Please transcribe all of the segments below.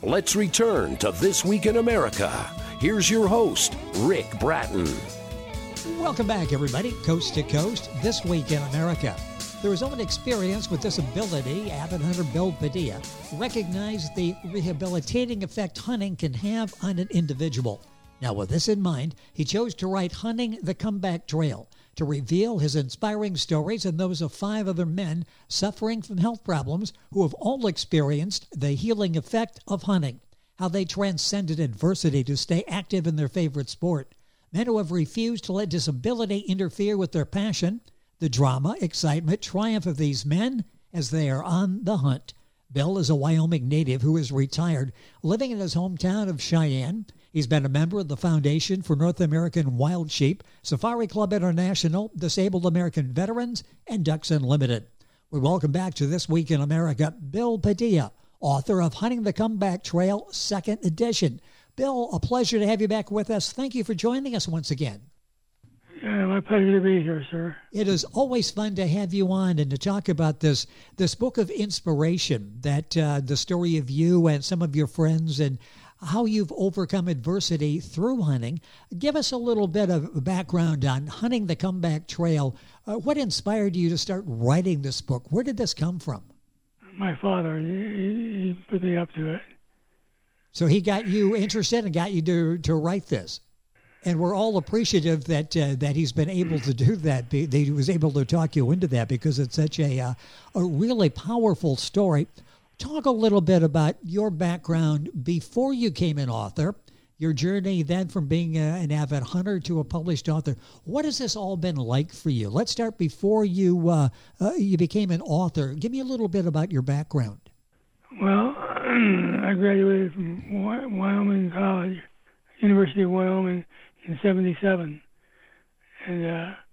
Let's return to This Week in America. Here's your host, Rick Bratton. Welcome back, everybody. Coast to Coast, This Week in America. Through his own experience with disability, avid hunter Bill Padilla recognized the rehabilitating effect hunting can have on an individual. Now, with this in mind, he chose to write Hunting the Comeback Trail to reveal his inspiring stories and those of 5 other men suffering from health problems who have all experienced the healing effect of hunting, how they transcended adversity to stay active in their favorite sport, men who have refused to let disability interfere with their passion, the drama, excitement, triumph of these men as they are on the hunt. Bill is a Wyoming native who is retired, living in his hometown of Cheyenne. He's been a member of the Foundation for North American Wild Sheep, Safari Club International, Disabled American Veterans, and Ducks Unlimited. We welcome back to This Week in America, Bill Padilla, author of Hunting the Comeback Trail, 2nd edition. Bill, a pleasure to have you back with us. Thank you for joining us once again. Yeah, my pleasure to be here, sir. It is always fun to have you on and to talk about this book of inspiration, that the story of you and some of your friends and how you've overcome adversity through hunting. Give us a little bit of background on Hunting the Comeback Trail. What inspired you to start writing this book? Where did this come from? My father, he put me up to it. So he got you interested and got you to write this. And we're all appreciative that he's been able to do that. That he was able to talk you into that because it's such a really powerful story. Talk a little bit about your background before you became an author, your journey then from being an avid hunter to a published author. What has this all been like for you? Let's start before you became an author. Give me a little bit about your background. Well, I graduated from Wyoming College, University of Wyoming, in 1977. And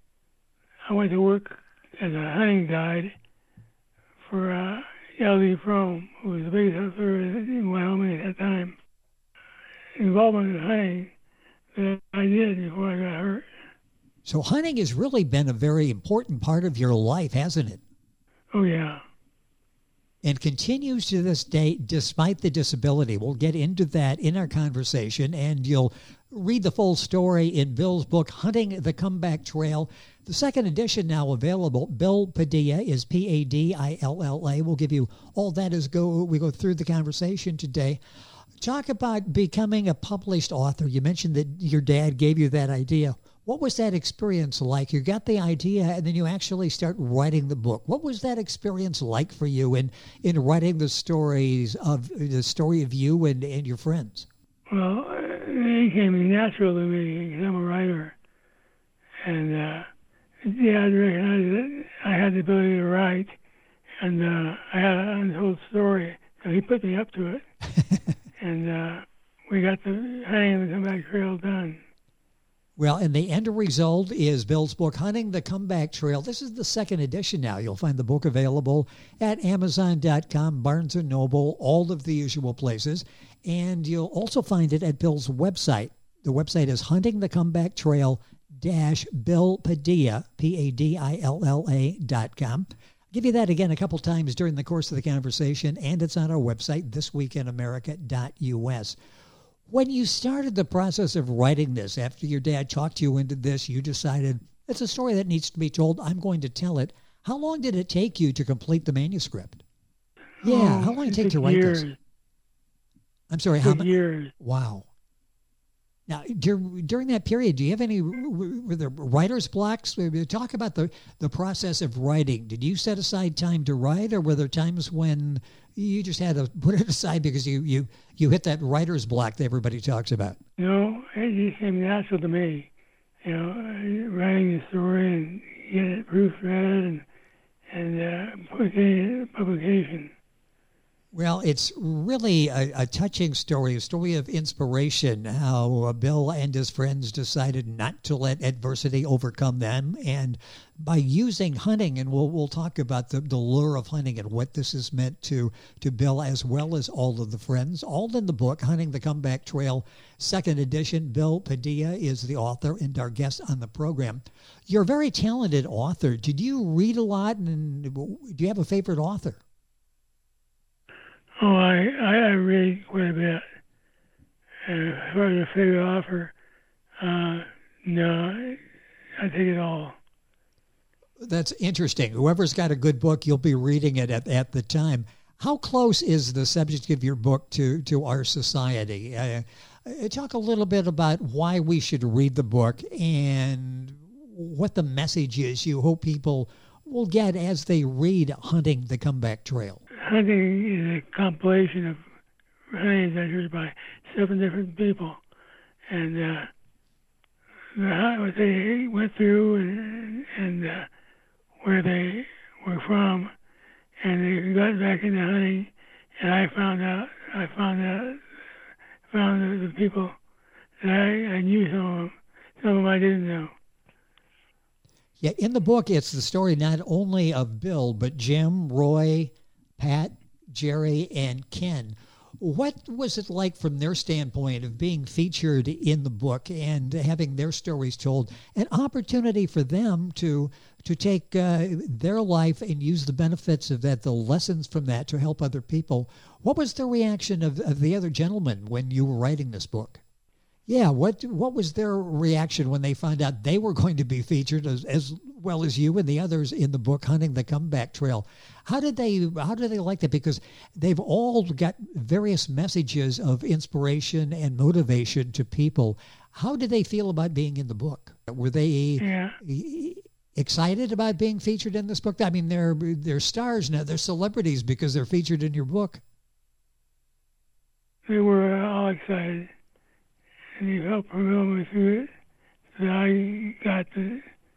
I went to work as a hunting guide for L.D. Fromm, who was the biggest hunter in Wyoming at that time. Involvement in hunting that I did before I got hurt. So hunting has really been a very important part of your life, hasn't it? Oh, yeah. And continues to this day despite the disability. We'll get into that in our conversation, and you'll read the full story in Bill's book, Hunting the Comeback Trail. The 2nd edition now available. Bill Padilla is Padilla. We'll give you all that as we go through the conversation today. Talk about becoming a published author. You mentioned that your dad gave you that idea. What was that experience like? You got the idea and then you actually start writing the book. What was that experience like for you in writing the story of you and your friends? Well, it came natural to me because I'm a writer. And Dad recognized that I had the ability to write, and I had an untold story, so he put me up to it. And we got the Hunting the Comeback Trail done. Well, and the end result is Bill's book, Hunting the Comeback Trail. This is the 2nd edition now. You'll find the book available at Amazon.com, Barnes & Noble, all of the usual places. And you'll also find it at Bill's website. The website is huntingthecomebacktrail-Bill Padilla, Padilla.com. I'll give you that again a couple times during the course of the conversation, and it's on our website, thisweekinamerica.us. When you started the process of writing this, after your dad talked you into this, you decided, it's a story that needs to be told. I'm going to tell it. How long did it take you to complete the manuscript? Yeah, how long did it take to write this? I'm sorry, how many years? Wow. Now, during that period, do you have were there writer's blocks? Talk about the process of writing. Did you set aside time to write, or were there times when you just had to put it aside because you hit that writer's block that everybody talks about? No, it just came natural to me. Writing the story and getting it proofread and putting it in publication. Well, it's really a touching story, a story of inspiration, how Bill and his friends decided not to let adversity overcome them. And by using hunting, and we'll talk about the lure of hunting and what this has meant to Bill as well as all of the friends, all in the book, Hunting the Comeback Trail, 2nd edition. Bill Padilla is the author and our guest on the program. You're a very talented author. Did you read a lot, and do you have a favorite author? Oh, I read quite a bit. And as far as a favorite author, no, I take it all. That's interesting. Whoever's got a good book, you'll be reading it at the time. How close is the subject of your book to our society? Talk a little bit about why we should read the book and what the message is you hope people will get as they read Hunting the Comeback Trail. Hunting is a compilation of hunting adventures by 7 different people, and what they went through and where they were from, and they got back into hunting, and I found the people that I knew some of them I didn't know. Yeah, in the book, it's the story not only of Bill, but Jim, Roy, Pat, Jerry, and Ken. What was it like from their standpoint of being featured in the book and having their stories told? An opportunity for them to take their life and use the benefits of that, the lessons from that, to help other people. What was the reaction of the other gentlemen when you were writing this book? Yeah, what was their reaction when they found out they were going to be featured as well as you and the others in the book Hunting the Comeback Trail? How did they like that? Because they've all got various messages of inspiration and motivation to people. How did they feel about being in the book? Were they excited about being featured in this book? I mean, they're stars now. They're celebrities because they're featured in your book. They were all excited. And you helped propel me through it. So I got the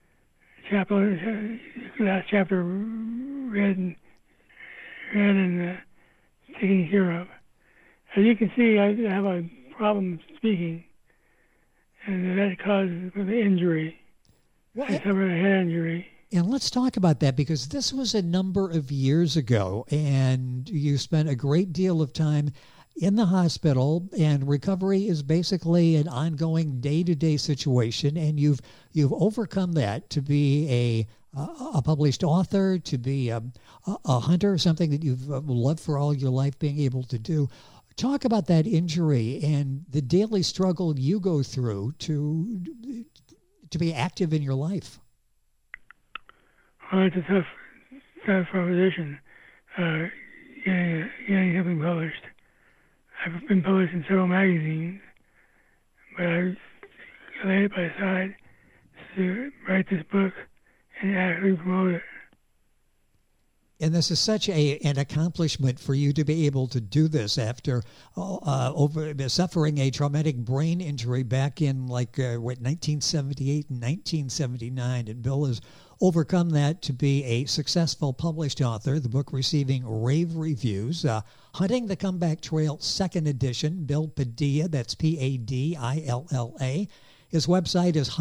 last chapter read and taken care of. As you can see, I have a problem speaking, and that caused the injury. I suffered a head injury. And let's talk about that, because this was a number of years ago, and you spent a great deal of time in the hospital, and recovery is basically an ongoing day-to-day situation, and you've overcome that to be a published author, to be a hunter, something that you've loved for all your life being able to do. Talk about that injury and the daily struggle you go through to be active in your life. Well, it's a tough proposition, getting something published. I've been published in several magazines, but I laid it by the side to write this book and actually promote it. And this is such an accomplishment for you to be able to do this after suffering a traumatic brain injury back in 1978 and 1979. And Bill has overcome that to be a successful published author, the book receiving rave reviews. Hunting the Comeback Trail, 2nd edition, Bill Padilla, that's Padilla. His website is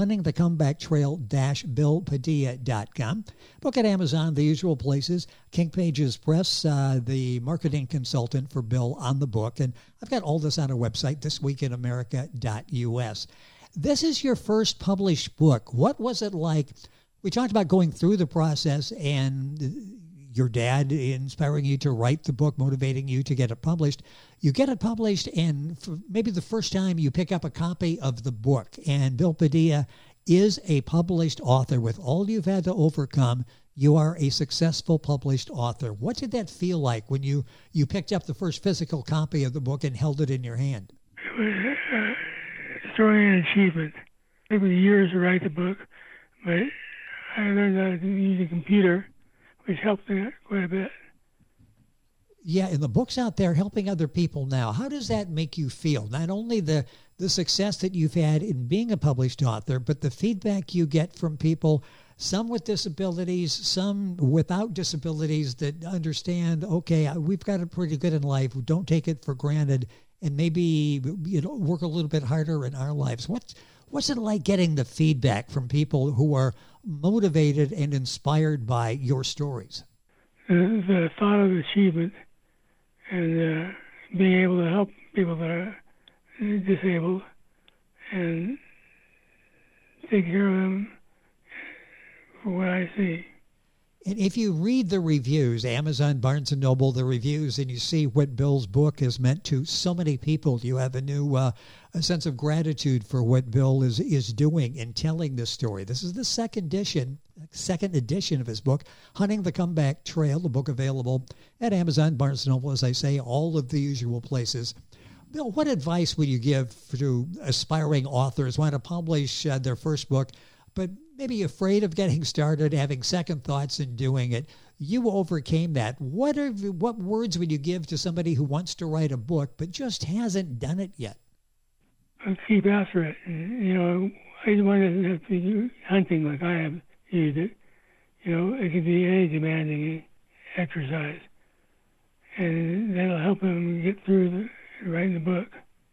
huntingthecomebacktrail-billpadilla.com. Book at Amazon, the usual places. King Pages Press, the marketing consultant for Bill on the book. And I've got all this on our website, thisweekinamerica.us. This is your first published book. What was it like? We talked about going through the process and your dad inspiring you to write the book, motivating you to get it published. You get it published, and for maybe the first time you pick up a copy of the book. And Bill Padilla is a published author. With all you've had to overcome, you are a successful published author. What did that feel like when you picked up the first physical copy of the book and held it in your hand? It was a story and achievement. It took me years to write the book, but I learned how to use a computer, which helped me quite a bit. Yeah, and the book's out there helping other people now. How does that make you feel? Not only the success that you've had in being a published author, but the feedback you get from people, some with disabilities, some without disabilities, that understand, okay, we've got it pretty good in life. We don't take it for granted, and maybe work a little bit harder in our lives. What's it like getting the feedback from people who are motivated and inspired by your stories? The thought of achievement and being able to help people that are disabled and take care of them for what I see. And if you read the reviews, Amazon, Barnes & Noble, the reviews, and you see what Bill's book has meant to so many people, you have a new a sense of gratitude for what Bill is doing in telling this story. This is the second edition of his book, Hunting the Comeback Trail, the book available at Amazon, Barnes & Noble, as I say, all of the usual places. Bill, what advice would you give to aspiring authors who want to publish their first book, but maybe afraid of getting started, having second thoughts in doing it? You overcame that. What words would you give to somebody who wants to write a book but just hasn't done it yet? Keep after it. Anyone doesn't have to do hunting like I have used it. It can be any demanding exercise, and that'll help them get through writing the book.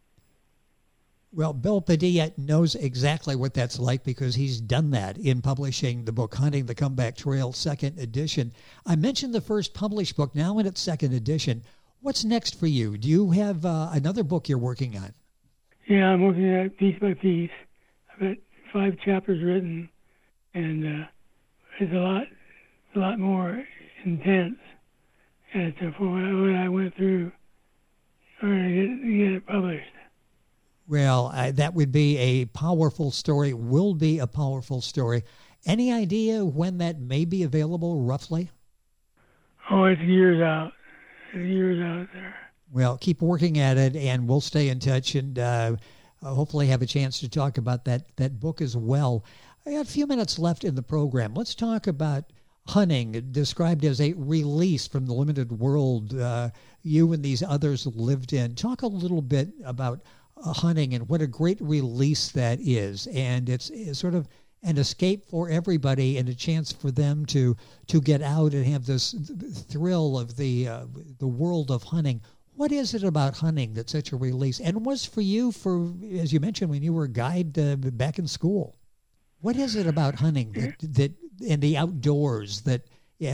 Well, Bill Padilla knows exactly what that's like because he's done that in publishing the book, Hunting the Comeback Trail, second edition. I mentioned the first published book, now in its second edition. What's next for you? Do you have another book you're working on? Yeah, I'm working at it piece by piece. I've got 5 chapters written, and it's a lot more intense. And for what I went through in order to get it published. Well, that would be a powerful story, will be a powerful story. Any idea when that may be available, roughly? Oh, it's years out. It's years out there. Well, keep working at it, and we'll stay in touch and hopefully have a chance to talk about that book as well. I got a few minutes left in the program. Let's talk about hunting, described as a release from the limited world you and these others lived in. Talk a little bit about hunting and what a great release that is. And it's sort of an escape for everybody and a chance for them to get out and have this thrill of the world of hunting. What is it about hunting that's such a release? And was for you, as you mentioned, when you were a guide back in school? What is it about hunting that and the outdoors that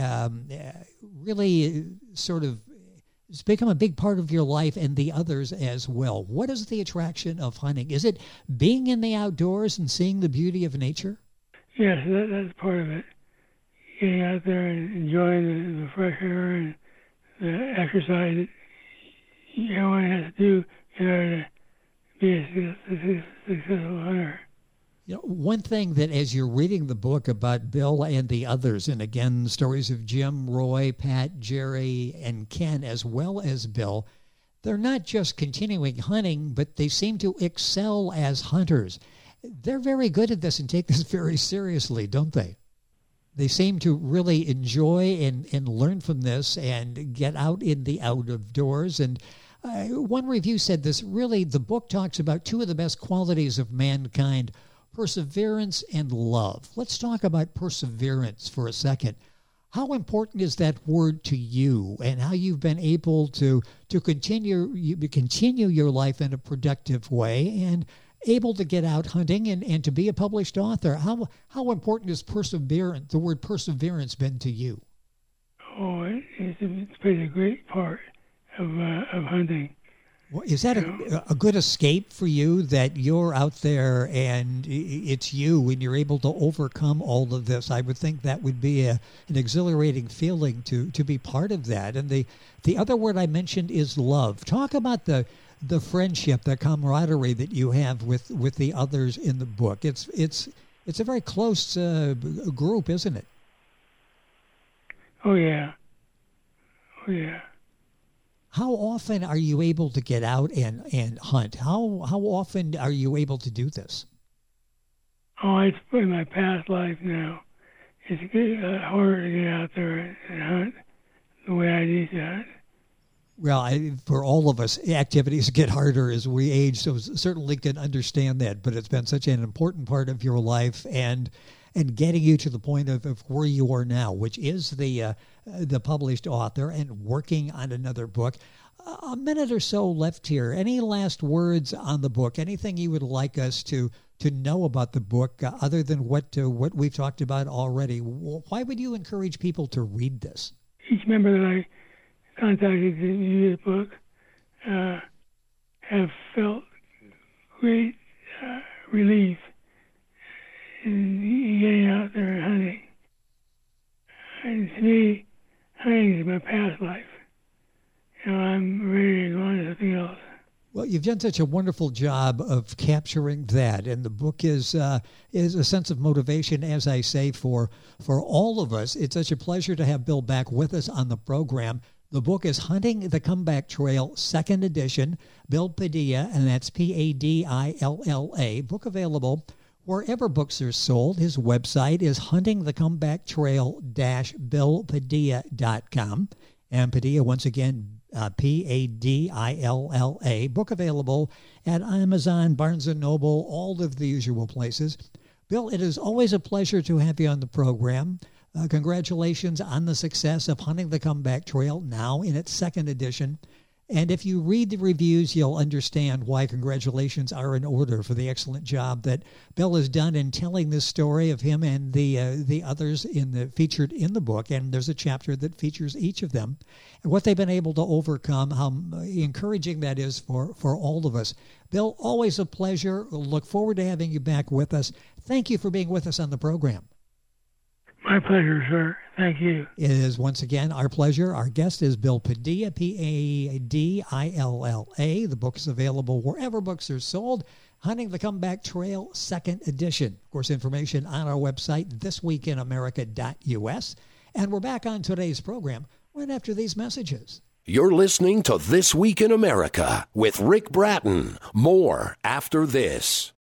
really sort of it's become a big part of your life and the others as well? What is the attraction of hunting? Is it being in the outdoors and seeing the beauty of nature? Yes, that's part of it. Getting out there and enjoying the fresh air and the exercise that everyone has to do in order to be a successful hunter. One thing that as you're reading the book about Bill and the others, and again, stories of Jim, Roy, Pat, Jerry, and Ken, as well as Bill, they're not just continuing hunting, but they seem to excel as hunters. They're very good at this and take this very seriously, don't they? They seem to really enjoy and learn from this and get out in the out of doors. And one review said this, really, the book talks about 2 of the best qualities of mankind, perseverance and love. Let's talk about perseverance for a second. How important is that word to you and how you've been able to continue your life in a productive way and able to get out hunting and to be a published author? How important is perseverance, the word perseverance, been to you? Oh, it's played a great part of hunting. Well, is that a good escape for you that you're out there and it's you and you're able to overcome all of this? I would think that would be an exhilarating feeling to be part of that. And the other word I mentioned is love. Talk about the friendship, the camaraderie that you have with the others in the book. It's a very close group, isn't it? Oh yeah. Oh yeah. How often are you able to get out and hunt? How often are you able to do this? Oh, it's in my past life now. It's harder to get out there and hunt the way I used to hunt. Well, for all of us, activities get harder as we age, so certainly can understand that. But it's been such an important part of your life and getting you to the point of where you are now, which is the published author and working on another book. A minute or so left here. Any last words on the book? Anything you would like us to know about the book other than what we've talked about already? Why would you encourage people to read this? Each member that I contacted to use the book have felt great relief in getting out there and hunting. And Well, you've done such a wonderful job of capturing that, and the book is a sense of motivation, as I say, for all of us. It's such a pleasure to have Bill back with us on the program. The book is Hunting the Comeback Trail, 2nd edition, Bill Padilla, and that's Padilla. Book available wherever books are sold. His website is huntingthecomebacktrail-billpadilla.com. And Padilla, once again, Padilla. Book available at Amazon, Barnes & Noble, all of the usual places. Bill, it is always a pleasure to have you on the program. Congratulations on the success of Hunting the Comeback Trail, now in its 2nd edition. And if you read the reviews, you'll understand why congratulations are in order for the excellent job that Bill has done in telling this story of him and the others featured in the book. And there's a chapter that features each of them and what they've been able to overcome, how encouraging that is for all of us. Bill, always a pleasure. We'll look forward to having you back with us. Thank you for being with us on the program. My pleasure, sir. Thank you. It is once again our pleasure. Our guest is Bill Padilla, Padilla. The book is available wherever books are sold. Hunting the Comeback Trail, 2nd edition. Of course, information on our website, thisweekinamerica.us. And we're back on today's program right after these messages. You're listening to This Week in America with Rick Bratton. More after this.